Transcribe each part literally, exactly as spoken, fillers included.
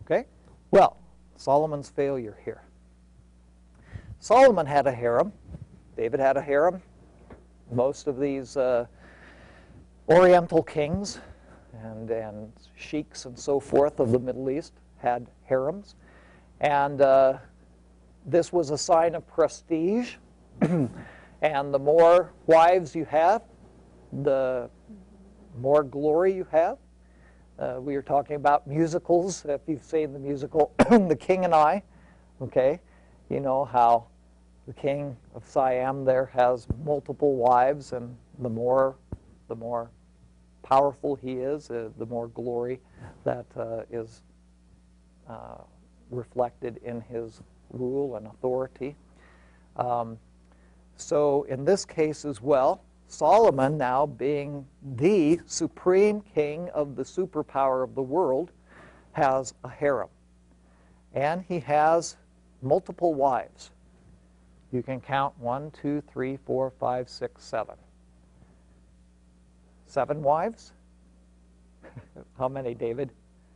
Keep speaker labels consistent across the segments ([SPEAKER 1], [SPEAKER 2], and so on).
[SPEAKER 1] Okay? Well, Solomon's failure here. Solomon had a harem. David had a harem. Most of these uh, Oriental kings and, and sheiks and so forth of the Middle East had harems. And uh, this was a sign of prestige. And the more wives you have, the more glory you have. Uh, we were talking about musicals. If you've seen the musical The King and I, okay, you know how the king of Siam there has multiple wives, and the more, the more powerful he is, uh, the more glory that uh, is uh, reflected in his rule and authority. Um, so in this case as well, Solomon, now being the supreme king of the superpower of the world, has a harem. And he has multiple wives. You can count one, two, three, four, five, six, seven. Seven wives? How many, David?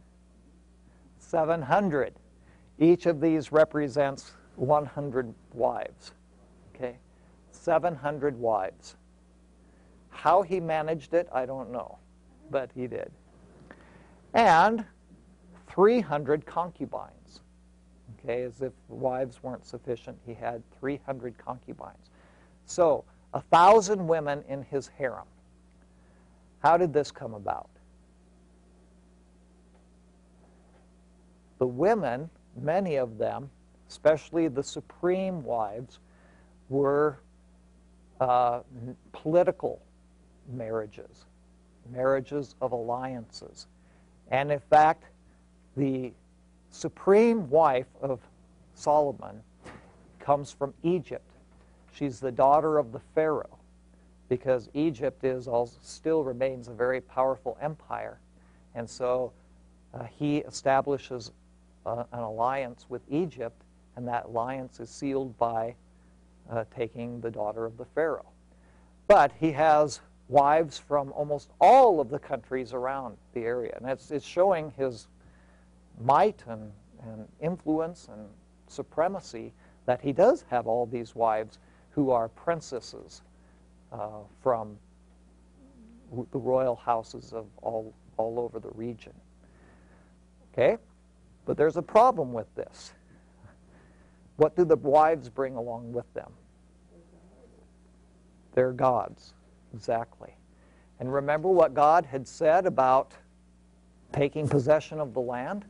[SPEAKER 1] seven hundred. Each of these represents one hundred wives. Okay? seven hundred wives. How he managed it, I don't know, but he did. And three hundred concubines. Okay, as if wives weren't sufficient, he had three hundred concubines. So, a thousand women in his harem. How did this come about? The women, many of them, especially the supreme wives, were uh, political marriages, marriages of alliances. And in fact, the supreme wife of Solomon comes from Egypt. She's the daughter of the Pharaoh, because Egypt is also, still remains a very powerful empire. And so uh, he establishes uh, an alliance with Egypt, and that alliance is sealed by uh, taking the daughter of the Pharaoh. But he has wives from almost all of the countries around the area. And it's, it's showing his might and, and influence and supremacy that he does have all these wives who are princesses uh, from the royal houses of all, all over the region. Okay? But there's a problem with this. What do the wives bring along with them? They're gods. Exactly. And remember what God had said about taking possession of the land?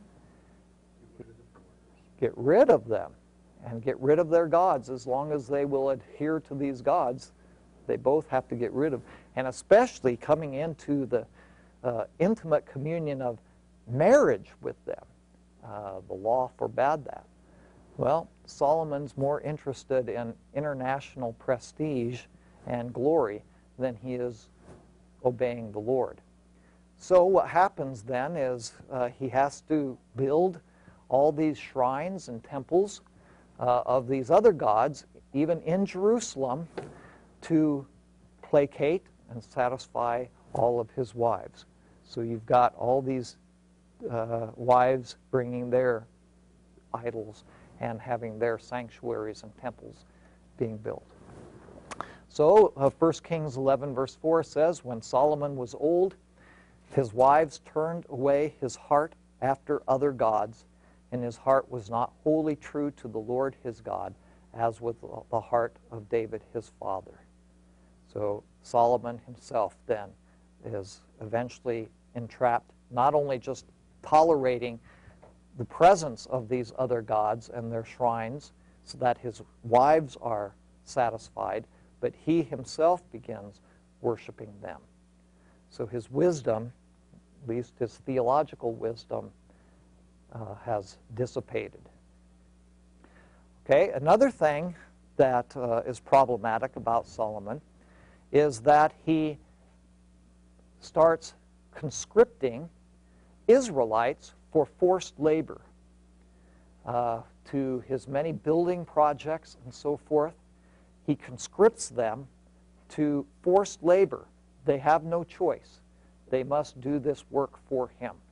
[SPEAKER 1] Get rid of them and get rid of their gods. As long as they will adhere to these gods, they both have to get rid of. And especially coming into the uh, intimate communion of marriage with them. Uh, the law forbade that. Well, Solomon's more interested in international prestige and glory than he is obeying the Lord. So what happens then is uh, he has to build all these shrines and temples uh, of these other gods, even in Jerusalem, to placate and satisfy all of his wives. So you've got all these uh, wives bringing their idols and having their sanctuaries and temples being built. So, uh, First Kings eleven verse four says, when Solomon was old, his wives turned away his heart after other gods, and his heart was not wholly true to the Lord his God, as with the heart of David his father. So Solomon himself then is eventually entrapped, not only just tolerating the presence of these other gods and their shrines so that his wives are satisfied, but he himself begins worshiping them. So his wisdom, at least his theological wisdom, uh, has dissipated. Okay, another thing that uh, is problematic about Solomon is that he starts conscripting Israelites for forced labor uh, to his many building projects and so forth. He conscripts them to forced labor. They have no choice. They must do this work for him.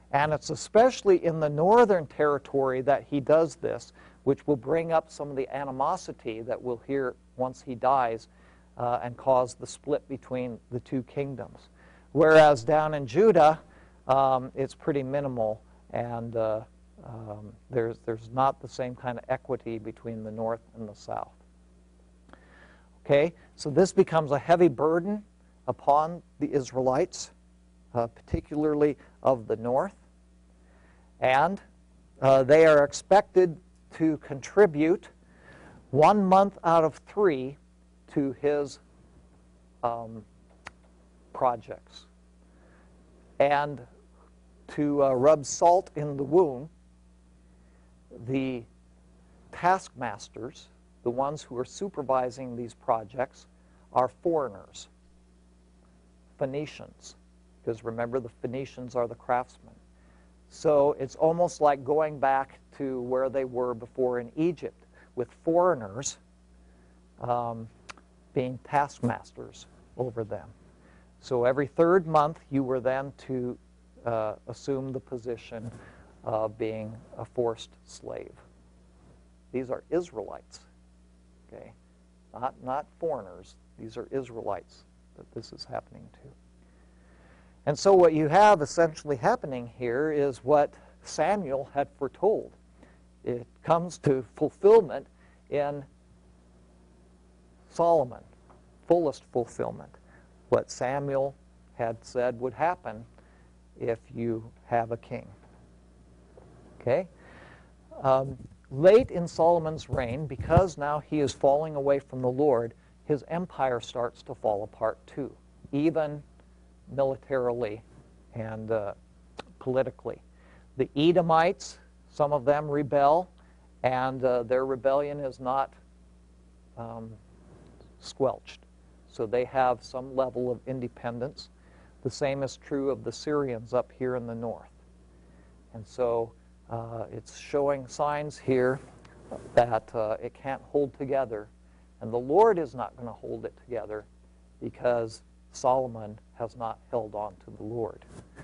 [SPEAKER 1] And it's especially in the northern territory that he does this, which will bring up some of the animosity that we'll hear once he dies uh, and cause the split between the two kingdoms. Whereas down in Judah, um, it's pretty minimal, and uh, um, there's, there's not the same kind of equity between the north and the south. Okay, so this becomes a heavy burden upon the Israelites, uh, particularly of the north. And uh, they are expected to contribute one month out of three to his um, projects. And to uh, rub salt in the wound, the taskmasters, the ones who are supervising these projects, are foreigners, Phoenicians, because remember the Phoenicians are the craftsmen. So it's almost like going back to where they were before in Egypt, with foreigners um, being taskmasters over them. So every third month you were then to uh, assume the position of being a forced slave. These are Israelites, okay? Not, not foreigners. These are Israelites that this is happening to. And so what you have essentially happening here is what Samuel had foretold. It comes to fulfillment in Solomon, fullest fulfillment. What Samuel had said would happen if you have a king. Okay? Um, late in Solomon's reign, because now he is falling away from the Lord, his empire starts to fall apart too, even militarily and uh, politically. The Edomites, some of them rebel, and uh, their rebellion is not um, squelched. So they have some level of independence. The same is true of the Syrians up here in the north. And so uh, it's showing signs here that uh, it can't hold together. And the Lord is not going to hold it together because Solomon has not held on to the Lord.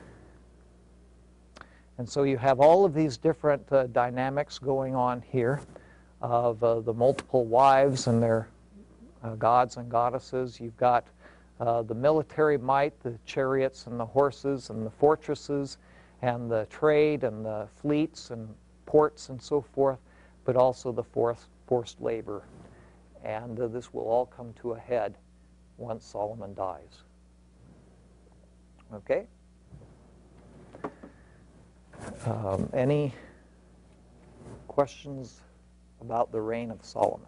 [SPEAKER 1] And so you have all of these different uh, dynamics going on here of uh, the multiple wives and their uh, gods and goddesses. You've got uh, the military might, the chariots and the horses and the fortresses and the trade and the fleets and ports and so forth, but also the forced, forced labor. And uh, this will all come to a head once Solomon dies. Okay? Um, any questions about the reign of Solomon?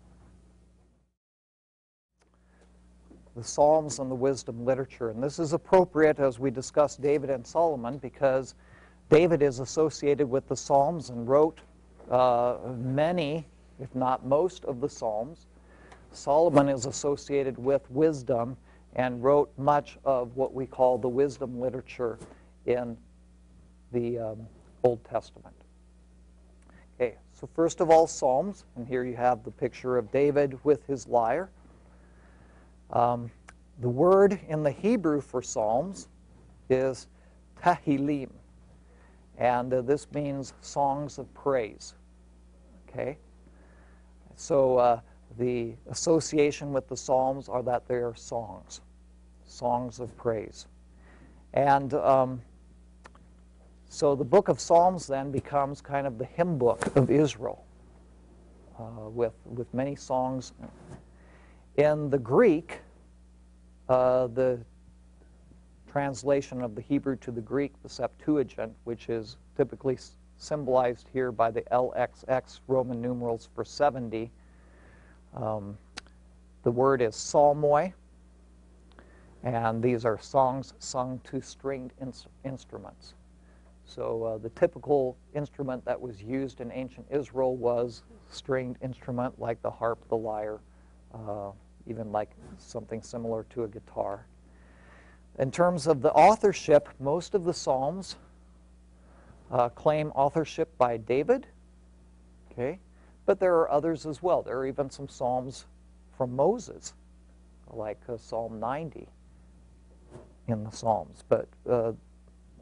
[SPEAKER 1] The Psalms and the wisdom literature. And this is appropriate as we discuss David and Solomon because David is associated with the Psalms and wrote uh, many, if not most, of the Psalms. Solomon is associated with wisdom and wrote much of what we call the wisdom literature in the um, Old Testament. Okay, so first of all, Psalms, and here you have the picture of David with his lyre. Um, the word in the Hebrew for Psalms is Tehillim, and uh, this means songs of praise. Okay, so uh, the association with the Psalms are that they are songs, songs of praise. And um, so the book of Psalms then becomes kind of the hymn book of Israel uh, with, with many songs. In the Greek, uh, the translation of the Hebrew to the Greek, the Septuagint, which is typically symbolized here by the L X X Roman numerals for seventy, Um, the word is psalmoi, and these are songs sung to stringed in instruments. So uh, the typical instrument that was used in ancient Israel was stringed instrument like the harp, the lyre, uh, even like something similar to a guitar. In terms of the authorship, most of the Psalms uh, claim authorship by David, okay? But there are others as well. There are even some Psalms from Moses, like uh, Psalm ninety in the Psalms. But uh,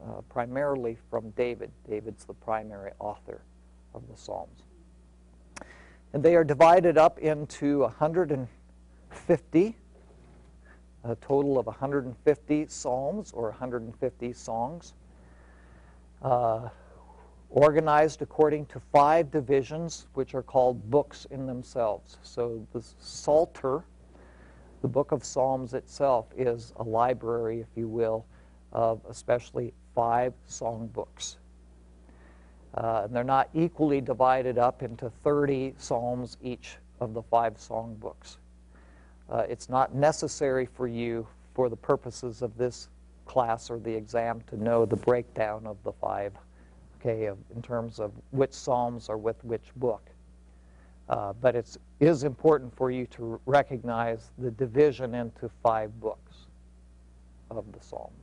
[SPEAKER 1] uh, primarily from David. David's the primary author of the Psalms. And they are divided up into one hundred fifty, a total of one hundred fifty psalms or one hundred fifty songs, uh, organized according to five divisions, which are called books in themselves. So the Psalter, the book of Psalms itself, is a library, if you will, of especially five song books. Uh, and they're not equally divided up into thirty psalms each of the five song books. Uh, it's not necessary for you, for the purposes of this class or the exam, to know the breakdown of the five, okay, of, in terms of which psalms are with which book. Uh, but it is important for you to recognize the division into five books of the Psalms.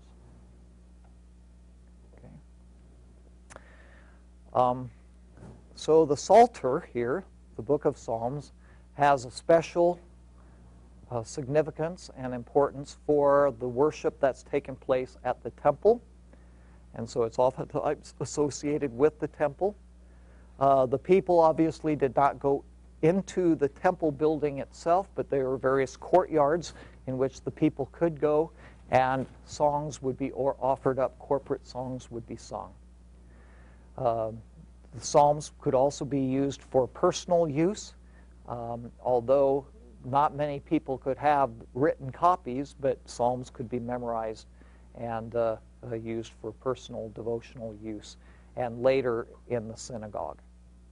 [SPEAKER 1] Okay. Um, so the Psalter here, the book of Psalms, has a special uh, significance and importance for the worship that's taken place at the temple. And so it's oftentimes associated with the temple. Uh, the people obviously did not go into the temple building itself, but there were various courtyards in which the people could go, and songs would be or offered up, corporate songs would be sung. Uh, the Psalms could also be used for personal use, um, although not many people could have written copies, but Psalms could be memorized and uh, uh, used for personal devotional use, and later in the synagogue.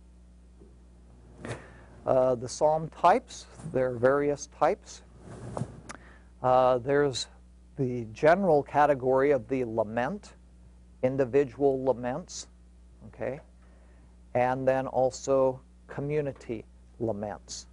[SPEAKER 1] Uh, the psalm types, there are various types. Uh, there's the general category of the lament, individual laments, okay, and then also community laments,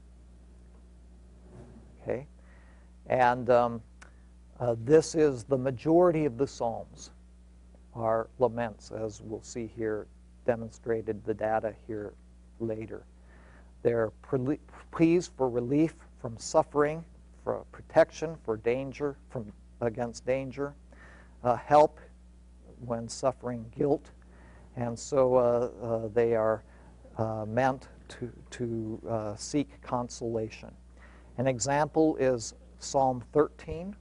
[SPEAKER 1] okay, and um, uh, this is the majority of the psalms are laments, as we'll see here demonstrated the data here later. They're pleas for relief from suffering, for protection, for danger, from against danger, uh, help when suffering guilt, and so uh, uh, they are uh, meant to, to uh, seek consolation. An example is Psalm thirteen.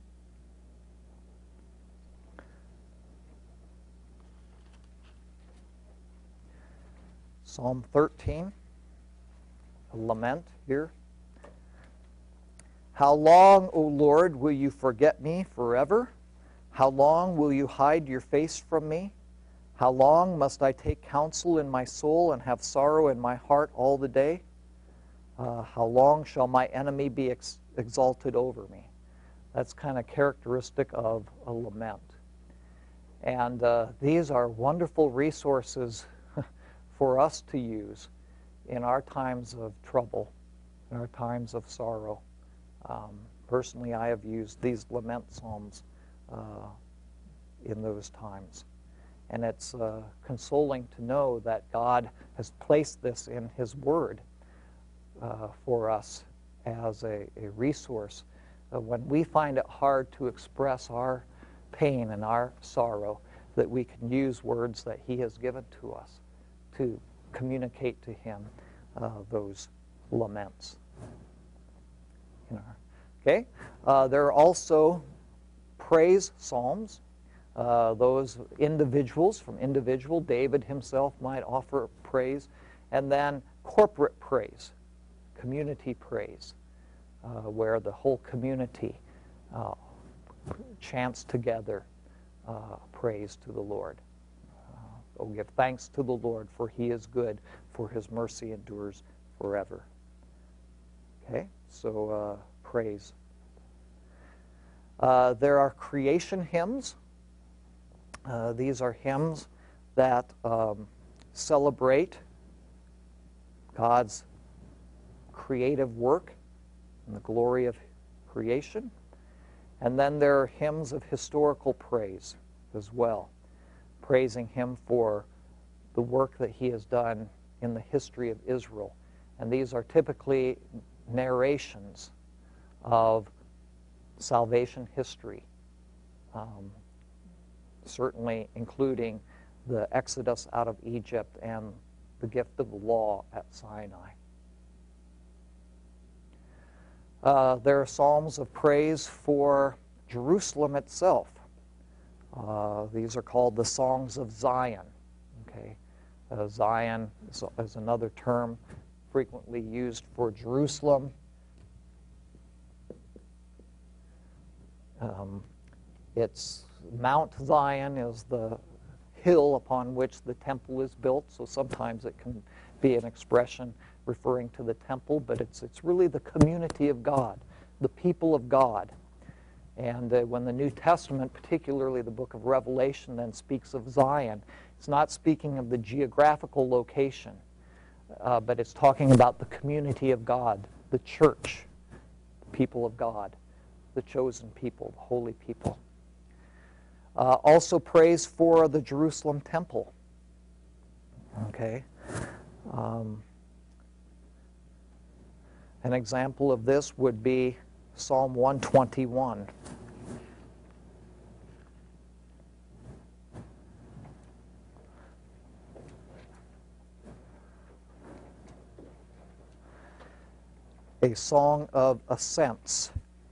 [SPEAKER 1] Psalm thirteen. Lament here. How long, O Lord, will you forget me forever? How long will you hide your face from me? How long must I take counsel in my soul and have sorrow in my heart all the day? Uh, how long shall my enemy be ex exalted over me? That's kind of characteristic of a lament. And uh, these are wonderful resources for us to use in our times of trouble, in our times of sorrow. Um, personally, I have used these lament psalms uh, in those times. And it's uh, consoling to know that God has placed this in His Word uh, for us as a, a resource. Uh, when we find it hard to express our pain and our sorrow, that we can use words that He has given to us to communicate to Him uh, those laments. You know, okay? Uh, there are also praise psalms. Uh, those individuals, from individual, David himself might offer praise. And then corporate praise, community praise, uh, where the whole community uh, chants together uh, praise to the Lord. Oh, give thanks to the Lord, for He is good, for His mercy endures forever. Okay, so uh, praise. Uh, there are creation hymns. Uh, these are hymns that um, celebrate God's creative work and the glory of creation. And then there are hymns of historical praise as well, praising Him for the work that He has done in the history of Israel. And these are typically narrations of salvation history, um, certainly including the exodus out of Egypt and the gift of the law at Sinai. Uh, there are psalms of praise for Jerusalem itself. Uh, these are called the Songs of Zion. Okay, uh, Zion is, is another term frequently used for Jerusalem. Um, it's Mount Zion is the hill upon which the temple is built, so sometimes it can be an expression referring to the temple, but it's it's really the community of God, the people of God. And uh, when the New Testament, particularly the book of Revelation, then speaks of Zion, it's not speaking of the geographical location, uh, but it's talking about the community of God, the church, the people of God, the chosen people, the holy people. Uh, also praise for the Jerusalem temple. Okay. Um, an example of this would be Psalm one twenty-one. A song of ascents.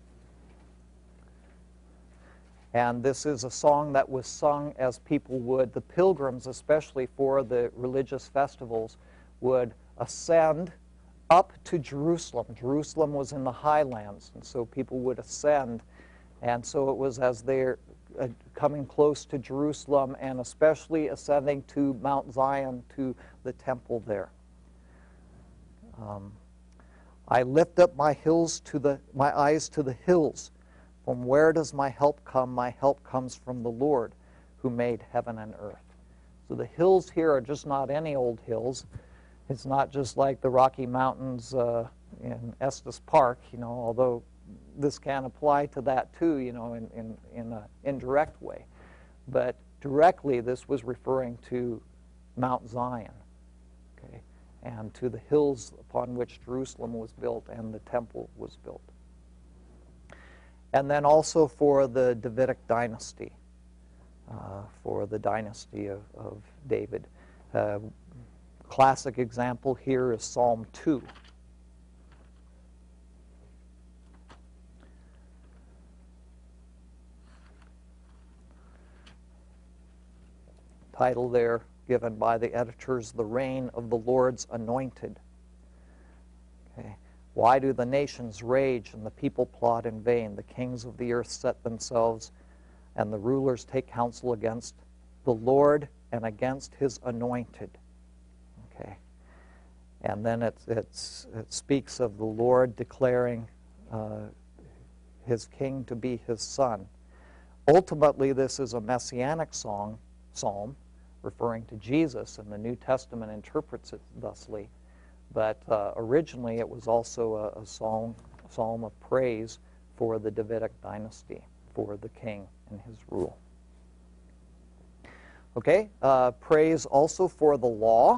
[SPEAKER 1] And this is a song that was sung as people would, the pilgrims especially for the religious festivals, would ascend up to Jerusalem. Jerusalem was in the highlands, and so people would ascend. And so it was as they're uh, coming close to Jerusalem, and especially ascending to Mount Zion, to the temple there. Um, I lift up my hills to the my eyes to the hills. From where does my help come? My help comes from the Lord, who made heaven and earth. So the hills here are just not any old hills. It's not just like the Rocky Mountains uh, in Estes Park, you know, although this can apply to that too, you know, in, in, in an indirect way. But directly, this was referring to Mount Zion, okay, and to the hills upon which Jerusalem was built and the temple was built. And then also for the Davidic dynasty, uh, for the dynasty of, of David. Uh, classic example here is Psalm two. Title there given by the editors, The Reign of the Lord's Anointed. Okay. Why do the nations rage and the people plot in vain? The kings of the earth set themselves, and the rulers take counsel against the Lord and against his anointed. Okay. And then it, it's, it speaks of the Lord declaring uh, his king to be his son. Ultimately, this is a messianic song, psalm referring to Jesus, and the New Testament interprets it thusly. But uh, originally it was also a, a psalm, psalm of praise for the Davidic dynasty, for the king and his rule. Okay, uh, praise also for the law,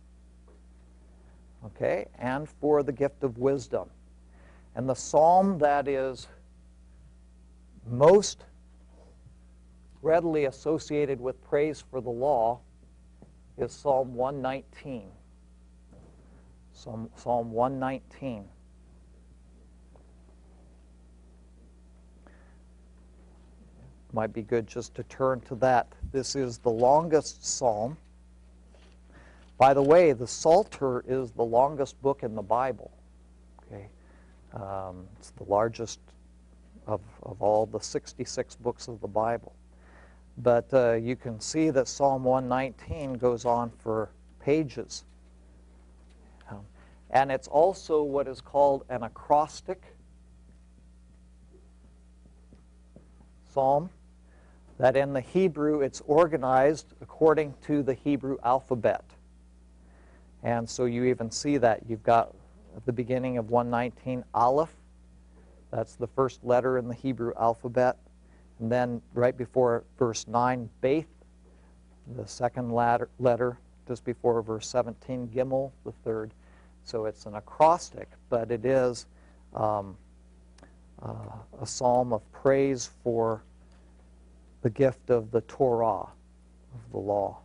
[SPEAKER 1] okay, and for the gift of wisdom. And the psalm that is most readily associated with praise for the law is Psalm one nineteen. Psalm, Psalm one nineteen. Might be good just to turn to that. This is the longest psalm. By the way, the Psalter is the longest book in the Bible. Okay, um, it's the largest of, of all the sixty-six books of the Bible. But uh, you can see that Psalm one nineteen goes on for pages. Um, and it's also what is called an acrostic psalm, that in the Hebrew it's organized according to the Hebrew alphabet. And so you even see that. You've got at the beginning of one nineteen, Aleph. That's the first letter in the Hebrew alphabet. And then right before verse nine, Beth, the second letter, letter just before verse seventeen, Gimel, the third. So it's an acrostic, but it is um, uh, a psalm of praise for the gift of the Torah, of the law.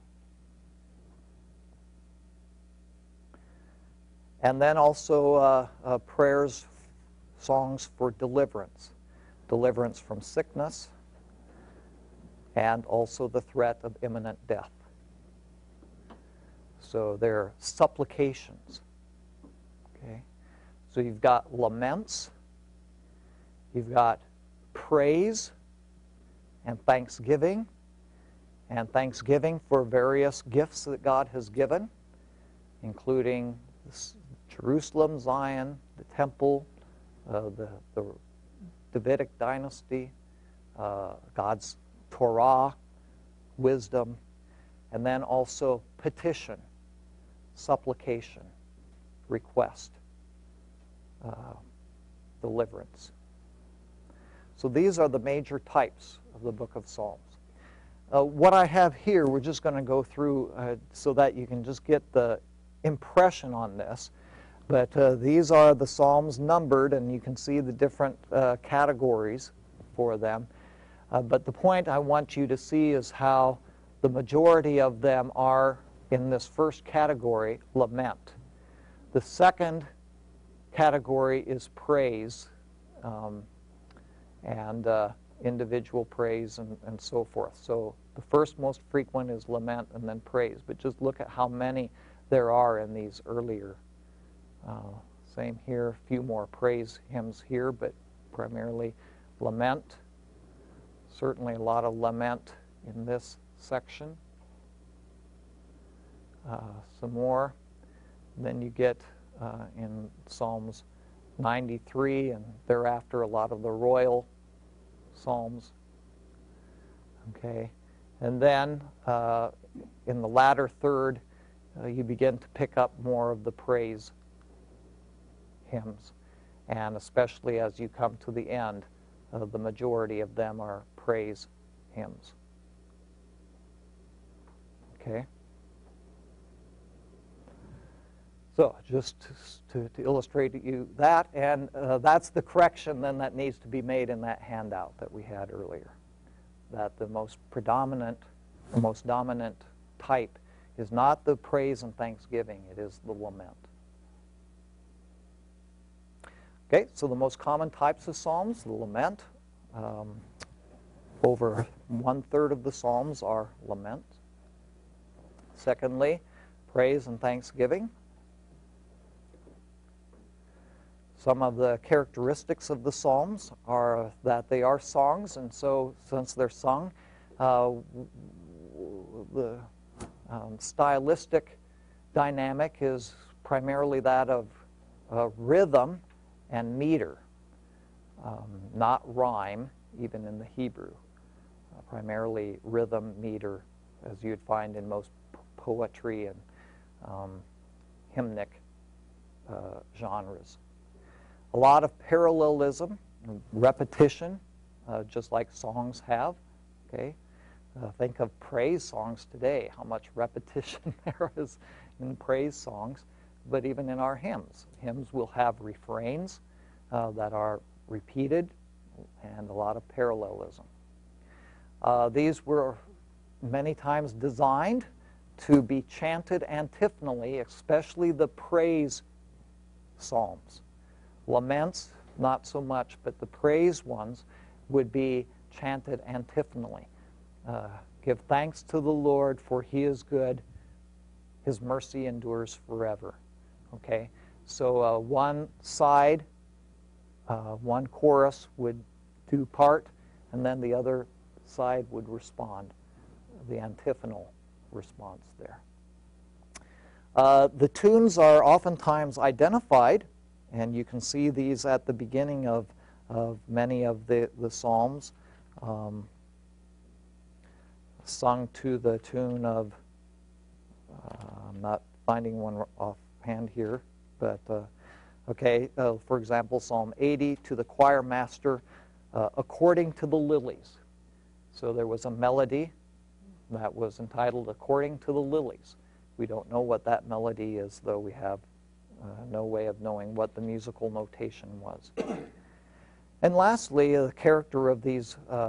[SPEAKER 1] And then also uh, uh, prayers, songs for deliverance, deliverance from sickness, and also the threat of imminent death. So they're supplications. Okay, so you've got laments, you've got praise and thanksgiving, and thanksgiving for various gifts that God has given, including Jerusalem, Zion, the temple, uh, the, the Davidic dynasty, uh, God's Torah, wisdom, and then also petition, supplication, request, uh, deliverance. So these are the major types of the book of Psalms. Uh, what I have here, we're just going to go through uh, so that you can just get the impression on this. But uh, these are the Psalms numbered, and you can see the different uh, categories for them. Uh, but the point I want you to see is how the majority of them are in this first category, lament. The second category is praise, um, and uh, individual praise and, and so forth. So the first most frequent is lament and then praise. But just look at how many there are in these earlier. Uh, same here, a few more praise hymns here, but primarily lament. Certainly a lot of lament in this section. Uh, some more. Then you get uh, in Psalms ninety-three and thereafter a lot of the royal psalms. Okay, and then uh, in the latter third, uh, you begin to pick up more of the praise hymns, and especially as you come to the end, uh, the majority of them are praise hymns. Okay. So just to, to illustrate to you that, and uh, that's the correction then that needs to be made in that handout that we had earlier, that the most predominant, the most dominant type is not the praise and thanksgiving, it is the lament. Okay, so the most common types of psalms, the lament. Um, over one-third of the psalms are lament. Secondly, praise and thanksgiving. Some of the characteristics of the psalms are that they are songs, and so since they're sung, uh, the um, stylistic dynamic is primarily that of uh, rhythm and meter, um, not rhyme, even in the Hebrew. Uh, primarily rhythm, meter, as you'd find in most poetry and um, hymnic uh, genres. A lot of parallelism, repetition, uh, just like songs have. Okay, uh, think of praise songs today. How much repetition there is in praise songs, but even in our hymns, hymns will have refrains uh, that are repeated, and a lot of parallelism. Uh, these were many times designed to be chanted antiphonally, especially the praise psalms. Laments, not so much, but the praise ones would be chanted antiphonally. Uh, Give thanks to the Lord, for he is good. His mercy endures forever. Okay? So uh, one side, uh, one chorus would do part, and then the other side would respond, the antiphonal response there. Uh, the tunes are oftentimes identified, and you can see these at the beginning of, of many of the, the psalms, um, sung to the tune of, uh, I'm not finding one offhand here, but uh, okay, uh, for example, Psalm eighty, to the choir master, uh, according to the lilies. So there was a melody that was entitled According to the Lilies. We don't know what that melody is, though we have uh, no way of knowing what the musical notation was. And lastly, the character of these uh,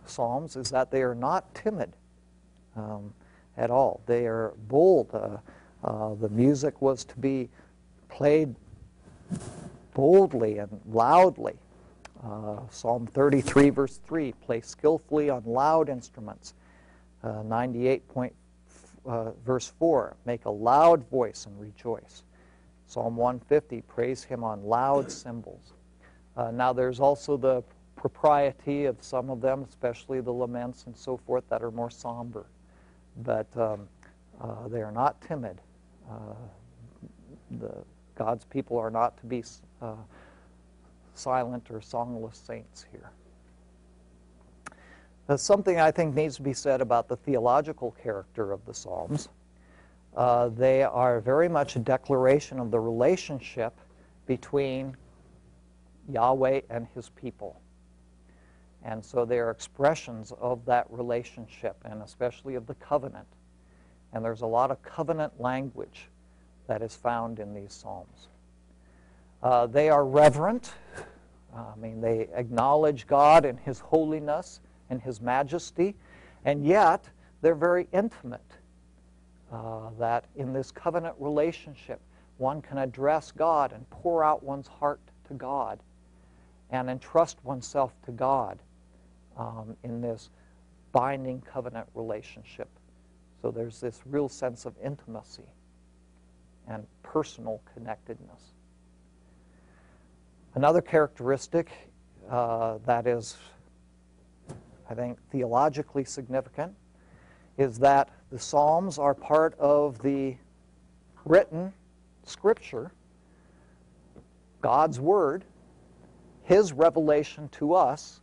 [SPEAKER 1] Psalms is that they are not timid um, at all. They are bold. Uh, uh, the music was to be played boldly and loudly. Uh, Psalm thirty-three, verse three, play skillfully on loud instruments. Uh, ninety-eight, point, uh, verse four, make a loud voice and rejoice. Psalm one fifty, praise him on loud cymbals. Uh, now there's also the propriety of some of them, especially the laments and so forth, that are more somber. But um, uh, they are not timid. Uh, the God's people are not to be uh, silent or songless saints here. There's something I think needs to be said about the theological character of the Psalms. Uh, they are very much a declaration of the relationship between Yahweh and his people. And so they are expressions of that relationship, and especially of the covenant. And there's a lot of covenant language that is found in these Psalms. Uh, they are reverent. Uh, I mean, they acknowledge God and his holiness and his majesty, and yet they're very intimate. Uh, that in this covenant relationship, one can address God and pour out one's heart to God and entrust oneself to God um, in this binding covenant relationship. So there's this real sense of intimacy and personal connectedness. Another characteristic uh, that is, I think, theologically significant is that the Psalms are part of the written Scripture, God's Word, his revelation to us,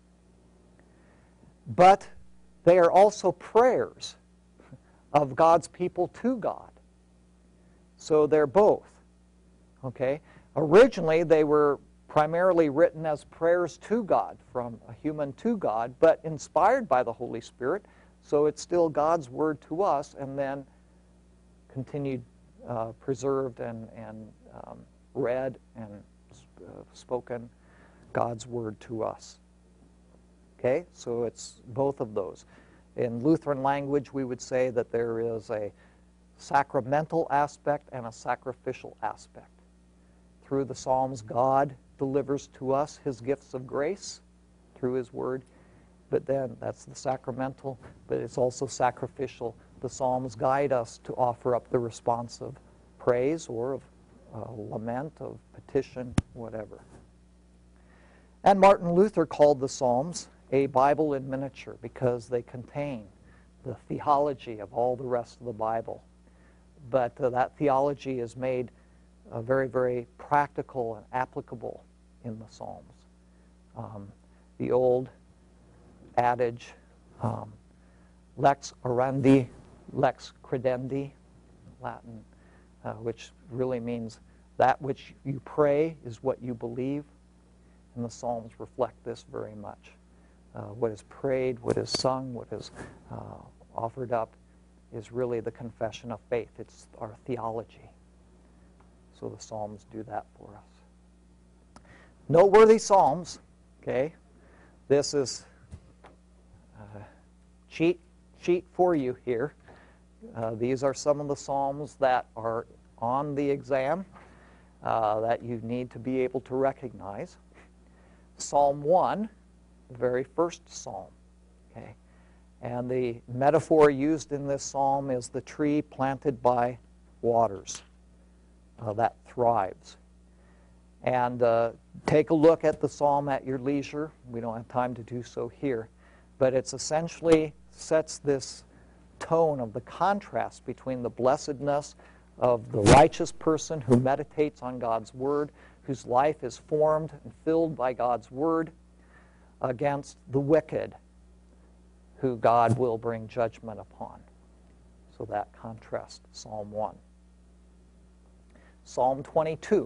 [SPEAKER 1] but they are also prayers of God's people to God. So they're both. Okay? Originally, they were primarily written as prayers to God, from a human to God, but inspired by the Holy Spirit, so it's still God's Word to us, and then continued, uh, preserved, and, and um, read and uh, spoken God's Word to us. Okay? So it's both of those. In Lutheran language, we would say that there is a sacramental aspect and a sacrificial aspect. Through the Psalms, God delivers to us his gifts of grace through his Word, but then that's the sacramental, but it's also sacrificial. The Psalms guide us to offer up the response of praise or of uh, lament, of petition, whatever. And Martin Luther called the Psalms a Bible in miniature because they contain the theology of all the rest of the Bible. But uh, that theology is made uh, very, very practical and applicable in the Psalms. Um, the old adage, um, lex orandi, lex credendi, Latin, uh, which really means that which you pray is what you believe. And the Psalms reflect this very much. Uh, what is prayed, what is sung, what is uh, offered up is really the confession of faith. It's our theology. So the Psalms do that for us. Noteworthy Psalms, okay? This is a cheat sheet for you here. Uh, these are some of the Psalms that are on the exam uh, that you need to be able to recognize. Psalm one, the very first psalm, okay? And the metaphor used in this psalm is the tree planted by waters uh, that thrives. And uh, take a look at the psalm at your leisure. We don't have time to do so here. But it's essentially sets this tone of the contrast between the blessedness of the righteous person who meditates on God's Word, whose life is formed and filled by God's Word, against the wicked, who God will bring judgment upon. So that contrast, Psalm one. Psalm twenty-two,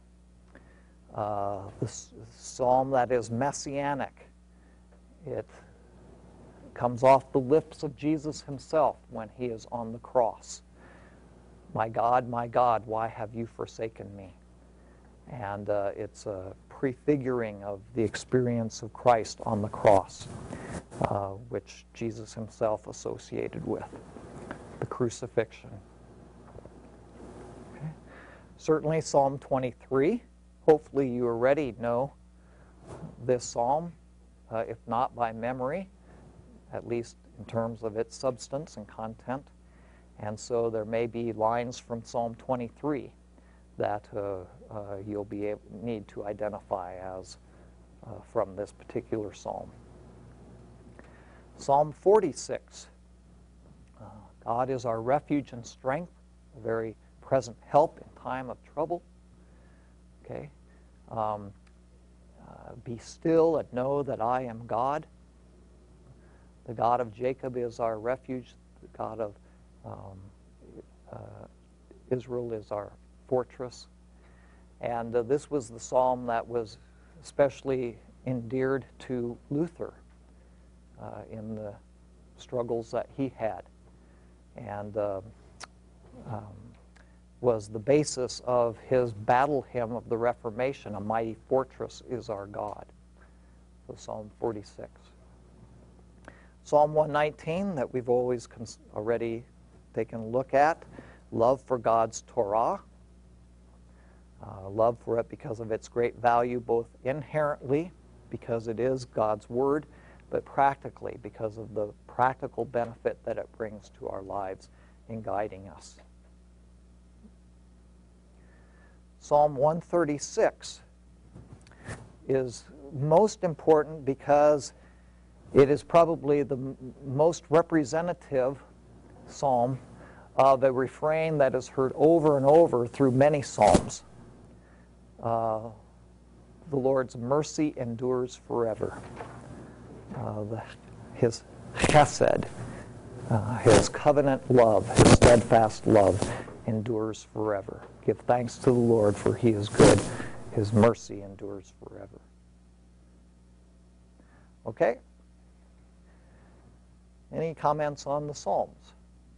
[SPEAKER 1] uh, the psalm that is messianic. It comes off the lips of Jesus himself when he is on the cross. My God, my God, why have you forsaken me? And uh, it's a prefiguring of the experience of Christ on the cross. uh, which Jesus himself associated with, the crucifixion. Okay. Certainly Psalm twenty-three. Hopefully you already know this psalm, uh, if not by memory, at least in terms of its substance and content. And so there may be lines from Psalm twenty-three that uh, uh, you'll be able, need to identify as uh, from this particular psalm. Psalm forty-six. Uh, God is our refuge and strength, a very present help in time of trouble. Okay. Um, uh, be still and know that I am God. The God of Jacob is our refuge. The God of um, uh, Israel is our fortress. And uh, this was the psalm that was especially endeared to Luther uh, in the struggles that he had, and uh, um, was the basis of his battle hymn of the Reformation, "A Mighty Fortress is Our God." So Psalm forty-six. Psalm one nineteen, that we've always cons- already taken a look at, love for God's Torah. Uh, love for it because of its great value, both inherently, because it is God's Word, but practically, because of the practical benefit that it brings to our lives in guiding us. Psalm one thirty-six is most important because it is probably the m- most representative psalm of a refrain that is heard over and over through many psalms. Uh, the Lord's mercy endures forever. Uh, the, his chesed, uh, his covenant love, his steadfast love endures forever. Give thanks to the Lord, for he is good. His mercy endures forever. Okay? Any comments on the Psalms?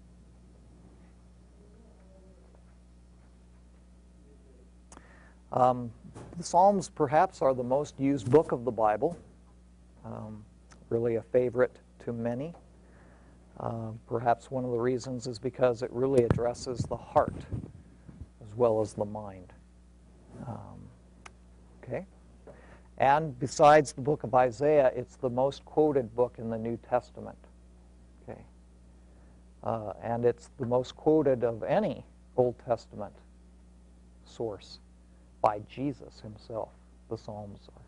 [SPEAKER 1] Um, the Psalms perhaps are the most used book of the Bible, um, really a favorite to many. Uh, perhaps one of the reasons is because it really addresses the heart as well as the mind. Um, okay? And besides the book of Isaiah, it's the most quoted book in the New Testament. Okay? Uh, and it's the most quoted of any Old Testament source by Jesus himself, the Psalms are.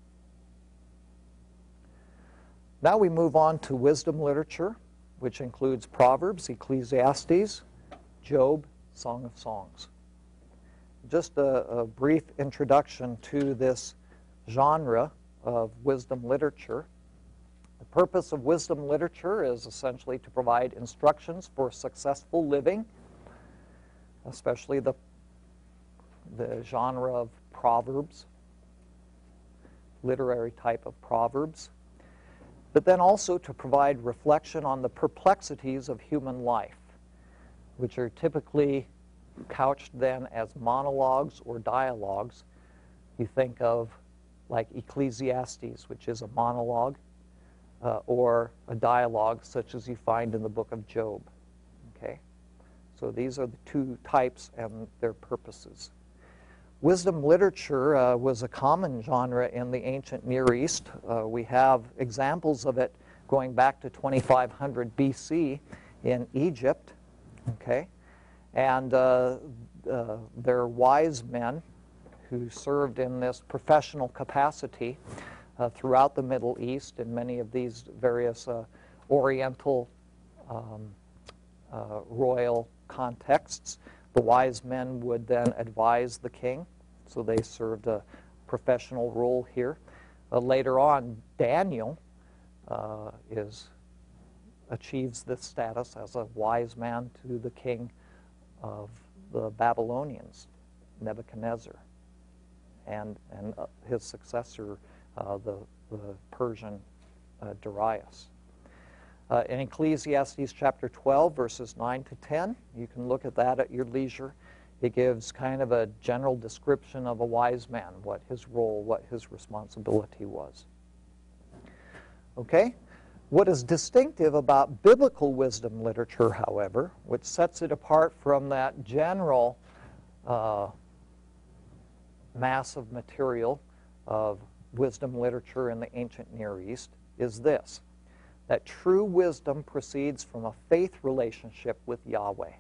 [SPEAKER 1] Now we move on to wisdom literature, which includes Proverbs, Ecclesiastes, Job, Song of Songs. Just a, a brief introduction to this genre of wisdom literature. The purpose of wisdom literature is essentially to provide instructions for successful living, especially the the genre of Proverbs, literary type of Proverbs, but then also to provide reflection on the perplexities of human life, which are typically couched then as monologues or dialogues. You think of like Ecclesiastes, which is a monologue, uh, or a dialogue such as you find in the book of Job. Okay? So these are the two types and their purposes. Wisdom literature uh, was a common genre in the ancient Near East. Uh, we have examples of it going back to twenty-five hundred B C in Egypt. Okay, and uh, uh, there are wise men who served in this professional capacity uh, throughout the Middle East in many of these various uh, Oriental um, uh, royal contexts. The wise men would then advise the king, so they served a professional role here. Uh, later on, Daniel uh, is achieves this status as a wise man to the king of the Babylonians, Nebuchadnezzar, and, and uh, his successor, uh, the, the Persian uh, Darius. Uh, in Ecclesiastes chapter twelve, verses nine to ten, you can look at that at your leisure. It gives kind of a general description of a wise man, what his role, what his responsibility was. Okay? What is distinctive about biblical wisdom literature, however, which sets it apart from that general uh, mass of material of wisdom literature in the ancient Near East, is this, that true wisdom proceeds from a faith relationship with Yahweh.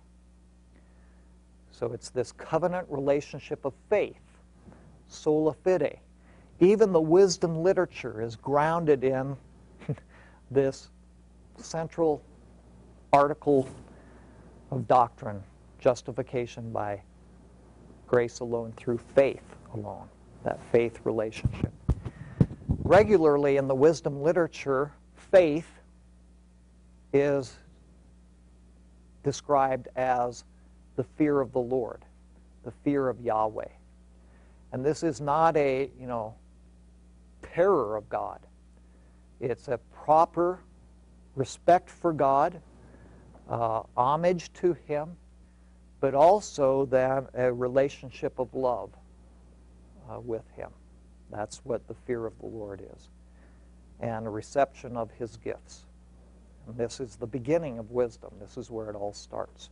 [SPEAKER 1] So it's this covenant relationship of faith, sola fide. Even the wisdom literature is grounded in this central article of doctrine, justification by grace alone through faith alone, that faith relationship. Regularly in the wisdom literature, faith is described as the fear of the Lord, the fear of Yahweh. And this is not a, you know, terror of God. It's a proper respect for God, uh, homage to Him, but also then a relationship of love uh, with Him. That's what the fear of the Lord is. And a reception of His gifts. And this is the beginning of wisdom. This is where it all starts.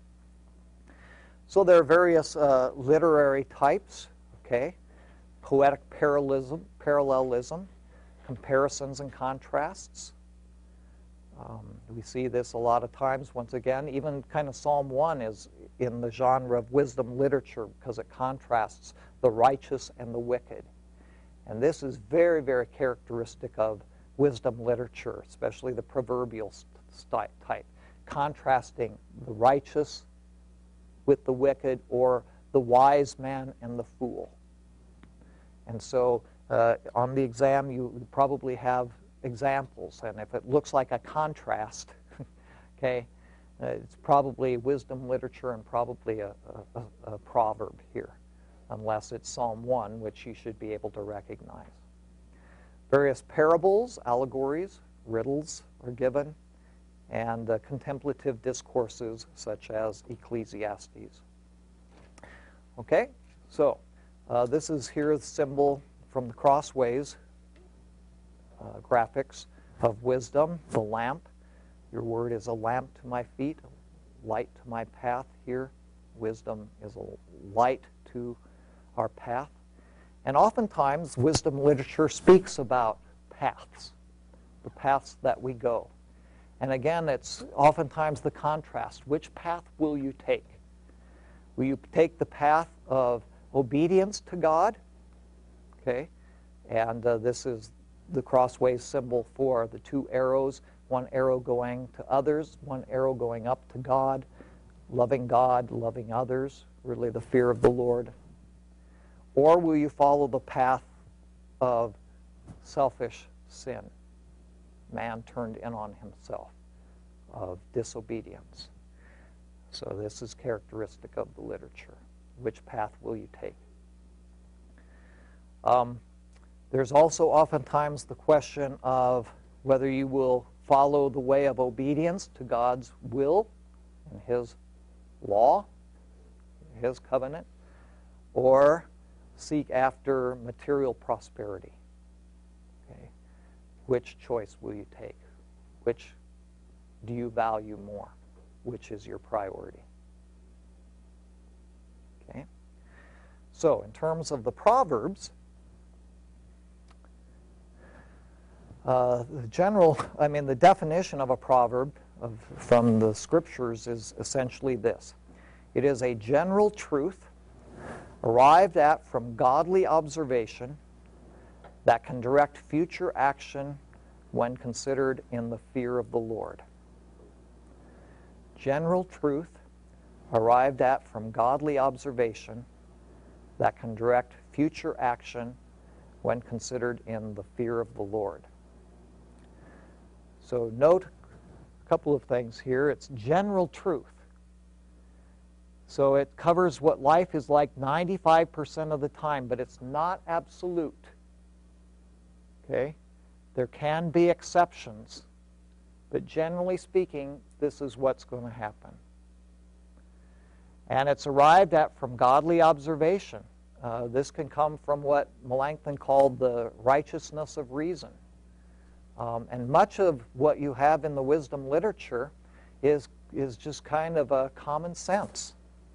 [SPEAKER 1] So there are various uh, literary types, okay? Poetic parallelism, parallelism, comparisons and contrasts. Um, we see this a lot of times, once again. Even kind of Psalm one is in the genre of wisdom literature because it contrasts the righteous and the wicked. And this is very, very characteristic of wisdom literature, especially the proverbial st- type, contrasting the righteous with the wicked, or the wise man and the fool. And so uh, on the exam you probably have examples, and if it looks like a contrast, okay, uh, it's probably wisdom literature and probably a, a, a proverb here, unless it's Psalm one, which you should be able to recognize. Various parables, allegories, riddles are given, and uh, contemplative discourses such as Ecclesiastes. Okay, so uh, this is here the symbol from the Crossways uh, graphics of wisdom, the lamp. Your word is a lamp to my feet, a light to my path here. Wisdom is a light to our path. And oftentimes, wisdom literature speaks about paths, the paths that we go. And again, it's oftentimes the contrast. Which path will you take? Will you take the path of obedience to God? Okay, and uh, this is the Crossways symbol for the two arrows, one arrow going to others, one arrow going up to God, loving God, loving others, really the fear of the Lord. Or will you follow the path of selfish sin? Man turned in on himself, of disobedience. So this is characteristic of the literature. Which path will you take? Um, there's also oftentimes the question of whether you will follow the way of obedience to God's will and His law, His covenant, or seek after material prosperity. Okay. Which choice will you take? Which do you value more? Which is your priority? Okay. So, in terms of the Proverbs, uh, the general, I mean, the definition of a proverb of, from the Scriptures is essentially this. It is a general truth arrived at from godly observation that can direct future action when considered in the fear of the Lord. General truth arrived at from godly observation that can direct future action when considered in the fear of the Lord. So note a couple of things here. It's general truth. So it covers what life is like ninety-five percent of the time, but it's not absolute. Okay? There can be exceptions, but generally speaking, this is what's going to happen. And it's arrived at from godly observation. Uh, this can come from what Melanchthon called the righteousness of reason. Um, and much of what you have in the wisdom literature is, is just kind of a common sense.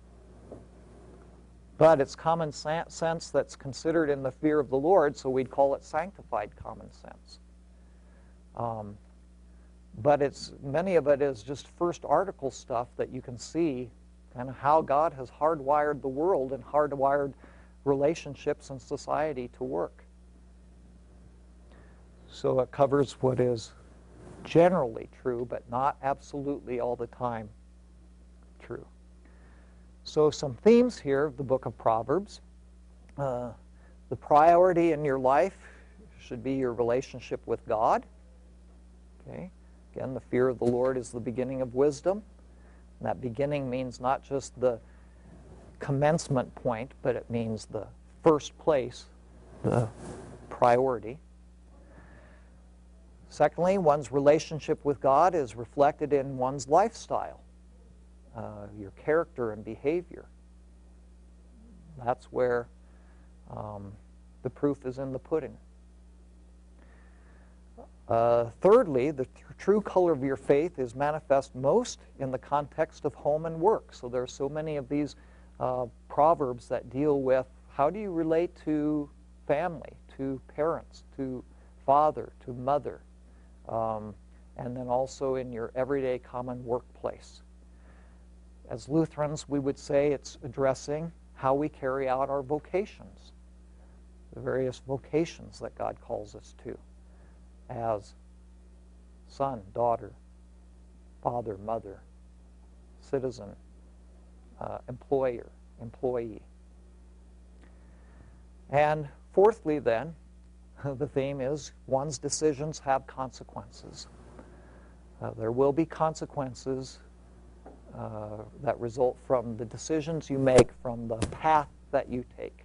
[SPEAKER 1] But it's common sense that's considered in the fear of the Lord, so we'd call it sanctified common sense. Um, but it's many of it is just first article stuff that you can see kind of how God has hardwired the world and hardwired relationships and society to work. So it covers what is generally true, but not absolutely all the time true. So some themes here of the book of Proverbs. Uh, the priority in your life should be your relationship with God. Okay. Again, the fear of the Lord is the beginning of wisdom. And that beginning means not just the commencement point, but it means the first place, the priority. Secondly, one's relationship with God is reflected in one's lifestyle. Uh, your character and behavior. That's where um, the proof is in the pudding. Uh, thirdly, the th- true color of your faith is manifest most in the context of home and work. So there are so many of these uh, proverbs that deal with how do you relate to family, to parents, to father, to mother, um, and then also in your everyday common workplace. As Lutherans, we would say it's addressing how we carry out our vocations, the various vocations that God calls us to as son, daughter, father, mother, citizen, uh, employer, employee. And fourthly then, the theme is one's decisions have consequences. Uh, there will be consequences Uh, that result from the decisions you make, from the path that you take.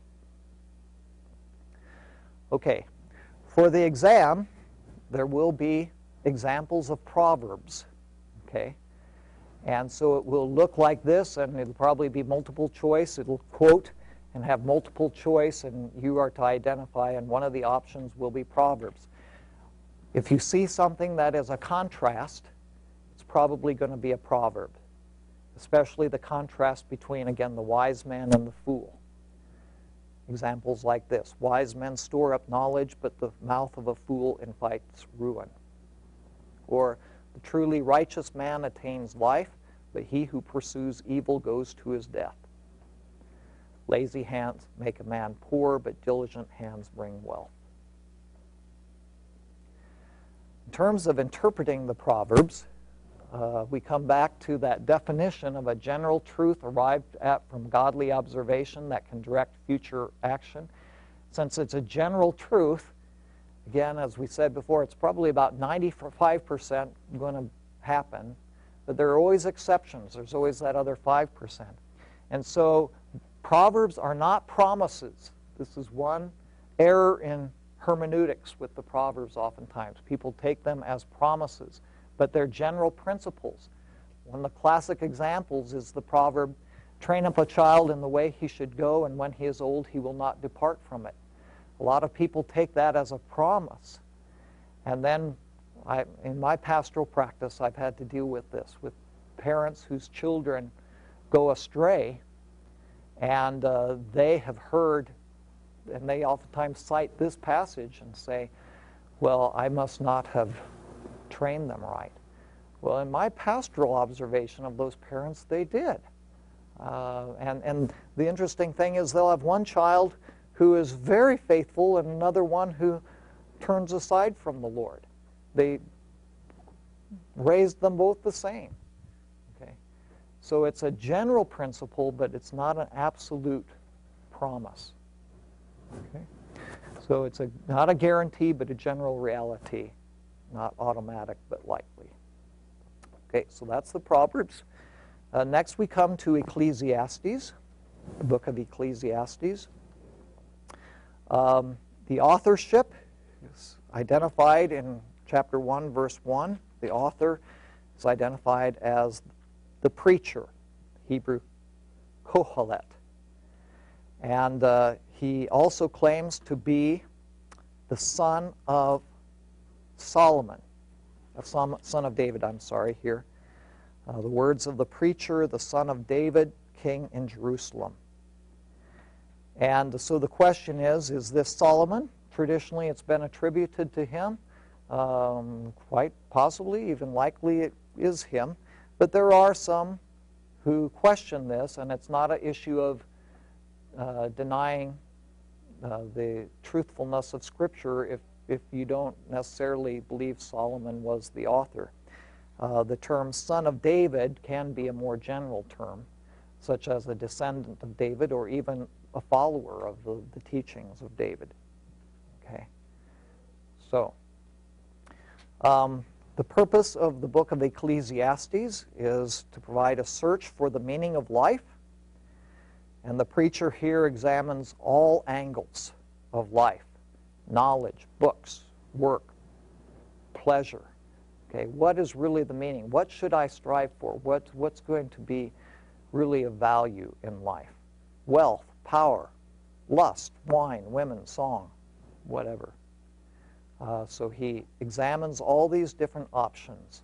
[SPEAKER 1] Okay, for the exam, there will be examples of proverbs, okay? And so it will look like this, and it'll probably be multiple choice. It'll quote and have multiple choice, and you are to identify, and one of the options will be proverbs. If you see something that is a contrast, it's probably going to be a proverb. Especially the contrast between, again, the wise man and the fool. Examples like this. Wise men store up knowledge, but the mouth of a fool invites ruin. Or, the truly righteous man attains life, but he who pursues evil goes to his death. Lazy hands make a man poor, but diligent hands bring wealth. In terms of interpreting the Proverbs, Uh, we come back to that definition of a general truth arrived at from godly observation that can direct future action. Since it's a general truth, again, as we said before, it's probably about ninety-five percent going to happen, but there are always exceptions. There's always that other five percent. And so Proverbs are not promises. This is one error in hermeneutics with the Proverbs oftentimes. People take them as promises. But they're general principles. One of the classic examples is the proverb, train up a child in the way he should go, and when he is old, he will not depart from it. A lot of people take that as a promise. And then I, in my pastoral practice, I've had to deal with this, with parents whose children go astray, and uh, they have heard, and they oftentimes cite this passage and say, well, I must not have train them right. Well, in my pastoral observation of those parents, they did. Uh, and, and the interesting thing is they'll have one child who is very faithful and another one who turns aside from the Lord. They raised them both the same. Okay? So it's a general principle, but it's not an absolute promise. Okay? So it's a, not a guarantee, but a general reality. Not automatic, but likely. Okay, so that's the Proverbs. Uh, next we come to Ecclesiastes, the book of Ecclesiastes. Um, the authorship is identified in chapter one, verse one. The author is identified as the preacher, Hebrew Kohelet. And uh, he also claims to be the son of Solomon, a son of David, I'm sorry, here. Uh, the words of the preacher, the son of David, king in Jerusalem. And so the question is, is this Solomon? Traditionally, it's been attributed to him. Um, quite possibly, even likely, it is him. But there are some who question this, and it's not an issue of uh, denying uh, the truthfulness of Scripture if, if you don't necessarily believe Solomon was the author. Uh, the term son of David can be a more general term, such as a descendant of David or even a follower of the, the teachings of David. Okay, so um, the purpose of the book of Ecclesiastes is to provide a search for the meaning of life, and the preacher here examines all angles of life: knowledge, books, work, pleasure. Okay, what is really the meaning? What should I strive for? What, what's going to be really of value in life? Wealth, power, lust, wine, women, song, whatever. Uh, so he examines all these different options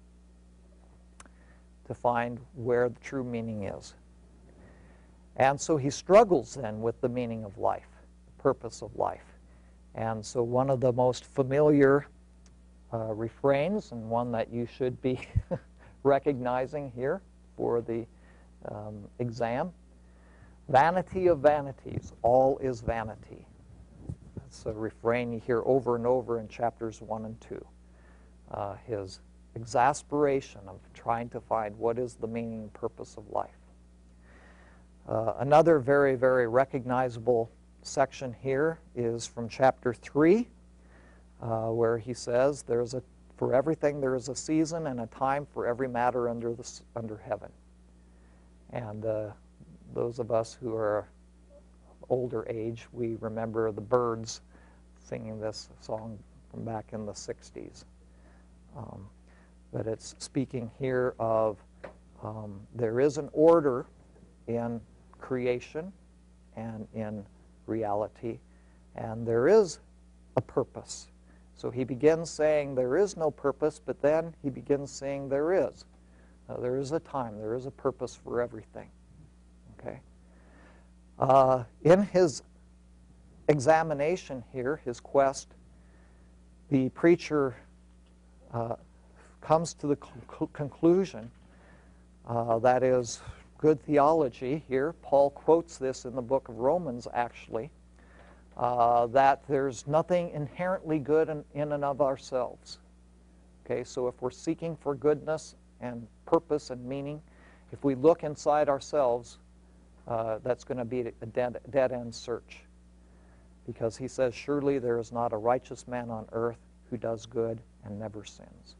[SPEAKER 1] to find where the true meaning is. And so he struggles then with the meaning of life, the purpose of life. And so one of the most familiar uh, refrains, and one that you should be recognizing here for the um, exam, vanity of vanities, all is vanity. That's a refrain you hear over and over in chapters one and two. Uh, his exasperation of trying to find what is the meaning and purpose of life. Uh, another very, very recognizable section here is from chapter three, uh, where he says, "There's a for everything there is a season and a time for every matter under the under heaven." And uh, those of us who are older age, we remember the Byrds singing this song from back in the sixties. Um, but it's speaking here of um, there is an order in creation and in reality, and there is a purpose. So he begins saying there is no purpose, but then he begins saying there is. Uh, there is a time, there is a purpose for everything. Okay. Uh, in his examination here, his quest, the preacher uh, comes to the co- conclusion uh, that is good theology here. Paul quotes this in the book of Romans, actually, uh, that there's nothing inherently good in, in and of ourselves. Okay, so if we're seeking for goodness and purpose and meaning, if we look inside ourselves, uh, that's going to be a dead, dead-end search. Because he says, surely there is not a righteous man on earth who does good and never sins.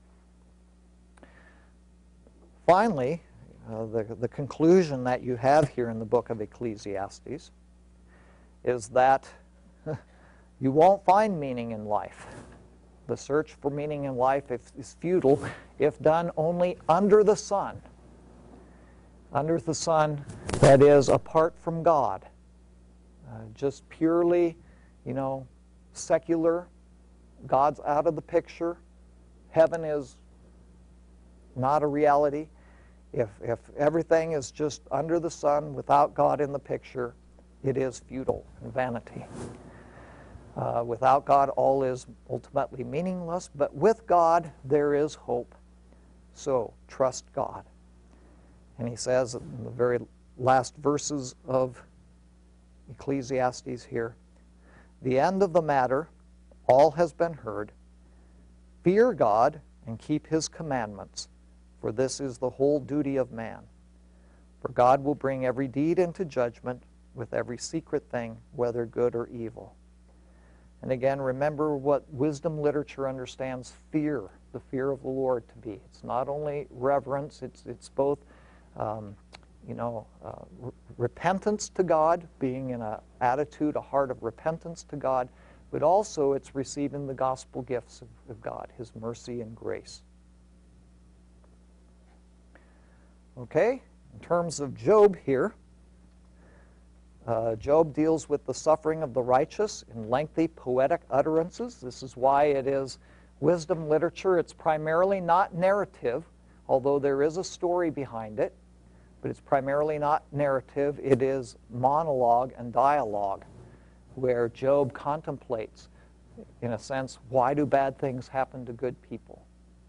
[SPEAKER 1] Finally, uh, the, the conclusion that you have here in the book of Ecclesiastes is that you won't find meaning in life. The search for meaning in life is futile if done only under the sun. Under the sun, that is, apart from God. Uh, just purely, you know, secular. God's out of the picture. Heaven is not a reality. If, if everything is just under the sun without God in the picture, it is futile and vanity. Uh, without God, all is ultimately meaningless, but with God, there is hope. So, trust God. And he says in the very last verses of Ecclesiastes here, the end of the matter, all has been heard. Fear God and keep his commandments, for this is the whole duty of man. For God will bring every deed into judgment with every secret thing, whether good or evil. And again, remember what wisdom literature understands fear, the fear of the Lord, to be. It's not only reverence, it's, it's both um, you know, uh, re- repentance to God, being in an attitude, a heart of repentance to God, but also it's receiving the gospel gifts of, of God, his mercy and grace. Okay, in terms of Job here, uh, Job deals with the suffering of the righteous in lengthy poetic utterances. This is why it is wisdom literature. It's primarily not narrative, although there is a story behind it, but it's primarily not narrative. It is monologue and dialogue, where Job contemplates, in a sense, why do bad things happen to good people?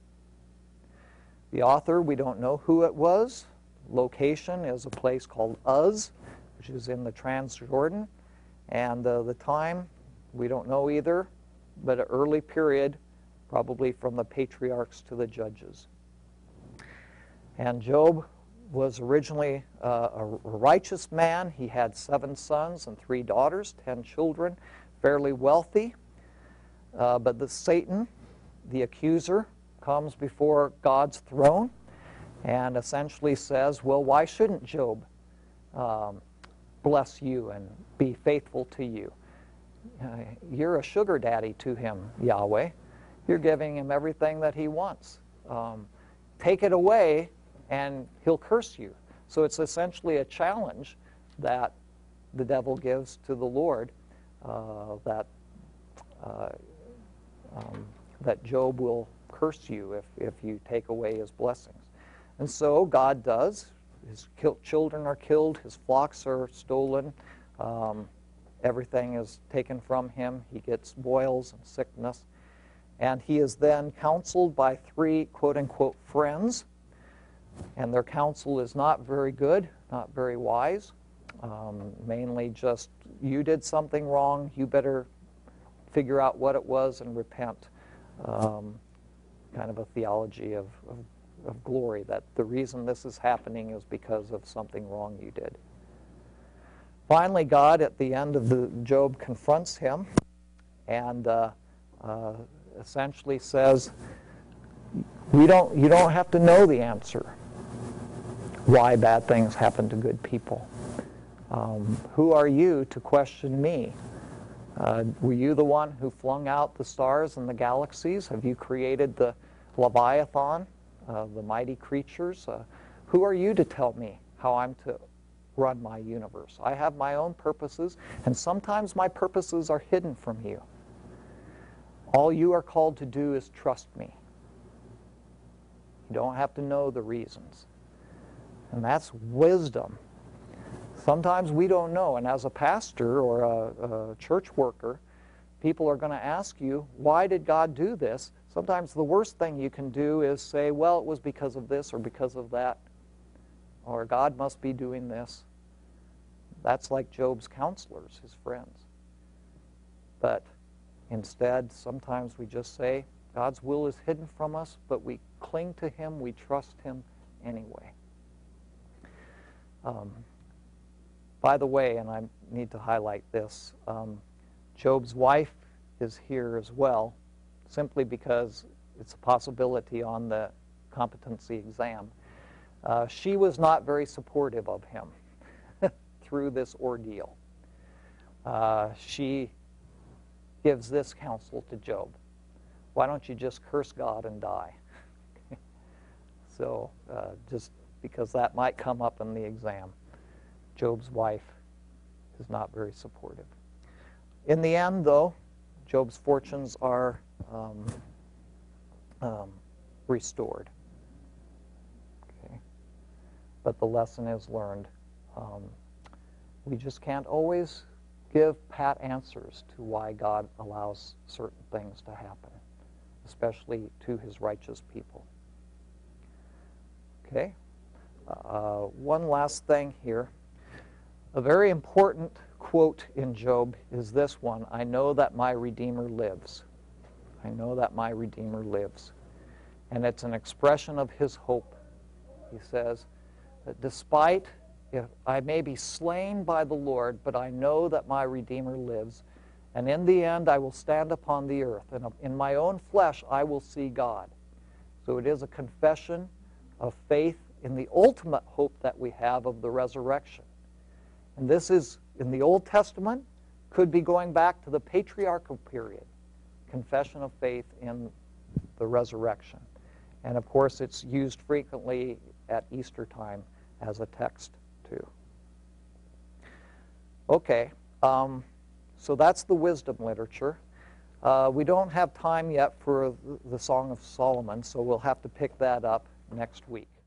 [SPEAKER 1] The author, we don't know who it was. Location is a place called Uz, which is in the Transjordan. And uh, the time, we don't know either, but an early period, probably from the patriarchs to the judges. And Job was originally uh, a righteous man. He had seven sons and three daughters, ten children, fairly wealthy. Uh, but the Satan, the accuser, comes before God's throne and essentially says, well, why shouldn't Job um, bless you and be faithful to you? Uh, you're a sugar daddy to him, Yahweh. You're giving him everything that he wants. Um, take it away and he'll curse you. So it's essentially a challenge that the devil gives to the Lord, uh, that uh, um, that Job will curse you if, if you take away his blessings. And so God does. His children are killed, his flocks are stolen, um, everything is taken from him. He gets boils and sickness. And he is then counseled by three quote-unquote friends, and their counsel is not very good, not very wise. Um, mainly just, you did something wrong, you better figure out what it was and repent. Um, kind of a theology of, of, of glory, that the reason this is happening is because of something wrong you did. Finally, God, at the end of the Job, confronts him and uh, uh, essentially says, "We don't. You don't have to know the answer why bad things happen to good people. Um, who are you to question me? Uh, were you the one who flung out the stars and the galaxies? Have you created the Leviathan, uh, the mighty creatures? Uh, who are you to tell me how I'm to run my universe? I have my own purposes, and sometimes my purposes are hidden from you. All you are called to do is trust me. You don't have to know the reasons." And that's wisdom. Sometimes we don't know, and as a pastor or a, a church worker, people are going to ask you, why did God do this? Sometimes the worst thing you can do is say, well, it was because of this or because of that, or God must be doing this. That's like Job's counselors, his friends. But instead, sometimes we just say, God's will is hidden from us, but we cling to him, we trust him anyway. Um, by the way, and I need to highlight this, um, Job's wife is here as well, simply because it's a possibility on the competency exam. Uh, she was not very supportive of him through this ordeal. Uh, she gives this counsel to Job: why don't you just curse God and die? So uh, just because that might come up in the exam. Job's wife is not very supportive. In the end, though, Job's fortunes are um, um, restored. Okay. But the lesson is learned. Um, we just can't always give pat answers to why God allows certain things to happen, especially to his righteous people. Okay. Uh, one last thing here. A very important quote in Job is this one: I know that my Redeemer lives. I know that my Redeemer lives. And it's an expression of his hope. He says that despite if I may be slain by the Lord, but I know that my Redeemer lives, and in the end I will stand upon the earth, and in my own flesh I will see God. So it is a confession of faith in the ultimate hope that we have of the resurrection. And this is, in the Old Testament, could be going back to the patriarchal period, confession of faith in the resurrection. And of course, it's used frequently at Easter time as a text, too. Okay, um, so that's the wisdom literature. Uh, we don't have time yet for the Song of Solomon, so we'll have to pick that up next week.